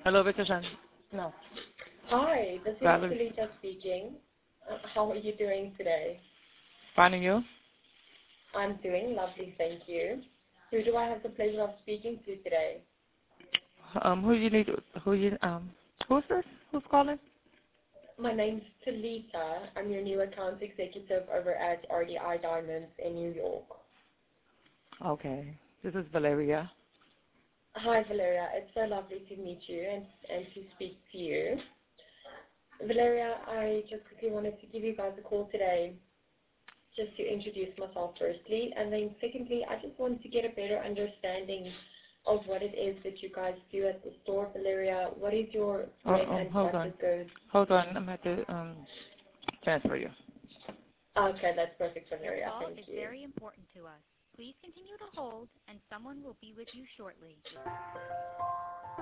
Hello, Victor. No. Hi, this is Valerie. Talita speaking. How are you doing today? Finding you? I'm doing lovely, thank you. Who do I have the pleasure of speaking to today? Who you need? Who's this? Who's calling? My name's Talita. I'm your new account executive over at RDI Diamonds in New York. Okay. This is Valeria. Hi, Valeria. It's so lovely to meet you and to speak to you. Valeria, I just quickly wanted to give you guys a call today just to introduce myself firstly, and then secondly, I just wanted to get a better understanding of what it is that you guys do at the store, Valeria. What is your bread and Hold on. butter goods? Hold on. I'm at the transfer you. Okay, that's perfect, Your Valeria. call Thank is you. very important to us. Please continue to hold, and someone will be with you shortly.